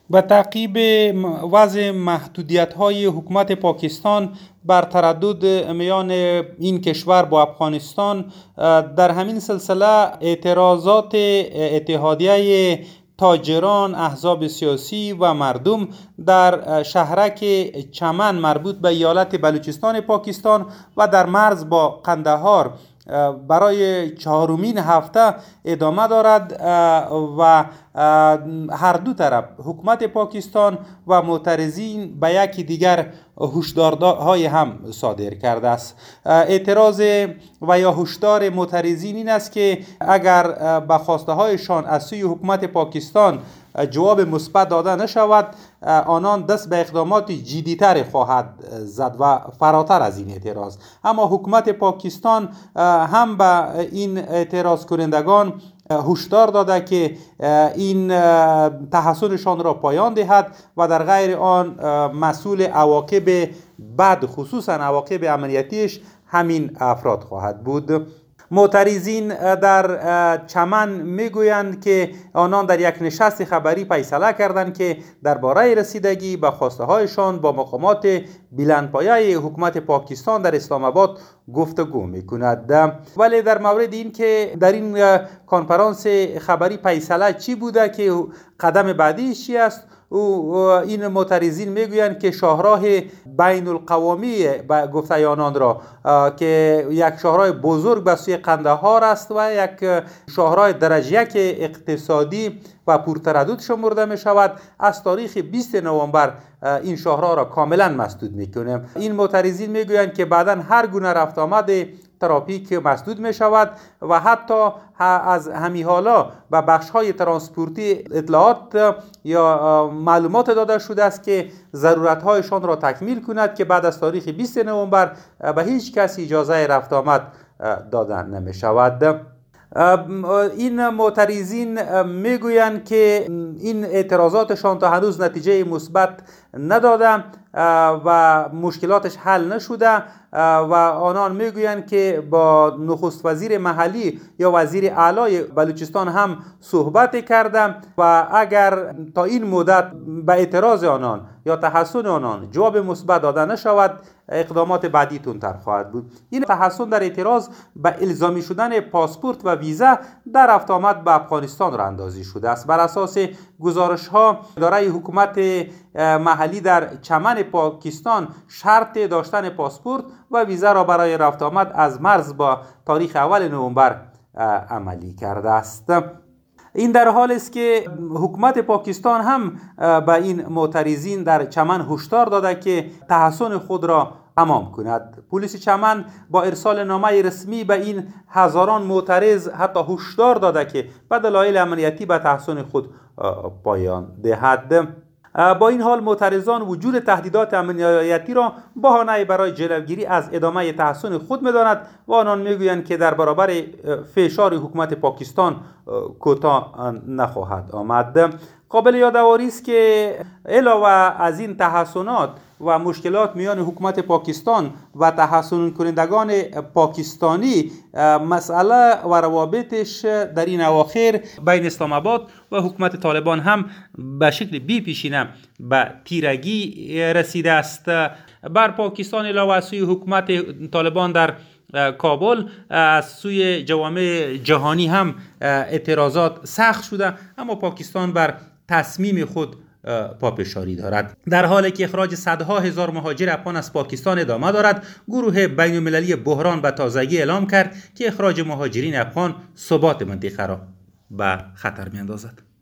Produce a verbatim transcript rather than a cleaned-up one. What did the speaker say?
و تعقیب وضع محدودیت‌های حکومت پاکستان بر تردد میان این کشور با افغانستان، در همین سلسله اعتراضات اتحادیه تاجران، احزاب سیاسی و مردم در شهرک چمن مربوط به ایالت بلوچستان پاکستان و در مرز با قندهار برای چهارمین هفته ادامه دارد و هر دو طرف، حکومت پاکستان و معترضین، به یکی دیگر هشدارهای هم صادر کرده است. اعتراض و یا هشدار معترضین این است که اگر به خواسته هایشان از سوی حکومت پاکستان جواب مثبت داده نشود، آنان دست به اقدامات جدی‌تر خواهد زد و فراتر از این اعتراض. اما حکومت پاکستان هم به این اعتراض کنندگان هشدار داده که این تحصنشان را پایان دهد و در غیر آن مسئول عواقب بد، خصوصا عواقب امنیتیش، همین افراد خواهد بود. معترضین در چمن میگویند که آنان در یک نشست خبری فیصله کردند که درباره رسیدگی به خواسته هایشان با مقامات بلندپایه حکومت پاکستان در اسلام آباد گفتگو میکند. ولی در مورد این که در این کنفرانس خبری فیصله چی بوده که قدم بعدی چی است، او این معترضین میگویند که شاهراه بین القوامی به گفته آنان را که یک شاهراه بزرگ به سوی قندهار است و یک شاهراه درجه یک اقتصادی و پرتردد شمرده می شود، از تاریخ بیست نوامبر این شاهراه را کاملا مسدود میکنه. این معترضین میگویند که بعداً هر گونه رفت آمد ترافیک مسدود می شود و حتی از همین حالا به بخش های ترانسپورتی اطلاعات یا معلومات داده شده است که ضرورت هایشان را تکمیل کند که بعد از تاریخ بیست نوامبر به هیچ کسی اجازه رفت آمد دادن نمی شود. این معترضین میگویند که این اعتراضاتشان تا هنوز نتیجه مثبت نداده و مشکلاتش حل نشده و آنان میگویند که با نخست وزیر محلی یا وزیر اعلی بلوچستان هم صحبت کرده و اگر تا این مدت به اعتراض آنان یا تحسن آنان جواب مثبت داده نشود، اقدامات بعدی تندتر خواهد بود. این تحسن در اعتراض به الزامی شدن پاسپورت و ویزا در رفت آمد به افغانستان را اندازی شده است. بر اساس گزارش ها، اداره حکومت محلی در چمن پاکستان شرط داشتن پاسپورت و ویزا را برای رفت آمد از مرز با تاریخ اول نوامبر عملی کرده است. این در حال است که حکومت پاکستان هم به این معترضین در چمن هشدار داده که تحصن خود را تمام کند. پلیس چمن با ارسال نامه رسمی به این هزاران معترض حتی هشدار داده که به دلایل امنیتی به تحصن خود پایان دهد. با این حال معترضان وجود تهدیدات امنیتی را بهانه برای جلوگیری از ادامه تحصن خود می‌دانند و آنان میگویند که در برابر فشار حکومت پاکستان کوتاه نخواهد آمد. قابل یادآوری است که علاوه از این تحصنات و مشکلات میان حکومت پاکستان و تحصن کنندگان پاکستانی، مسئله و روابطش در این اواخر بین اسلام آباد و حکومت طالبان هم به شکل بی پیشینه به تیرگی رسیده است. بر پاکستان علاوه از سوی حکومت طالبان در کابل، از سوی جوامع جهانی هم اعتراضات سخت شده، اما پاکستان بر تصمیم خود پافشاری دارد. در حالی که اخراج صدها هزار مهاجر افغان از پاکستان ادامه دارد، گروه بین المللی بحران به تازگی اعلام کرد که اخراج مهاجرین افغان ثبات منطقه را به خطر می‌اندازد.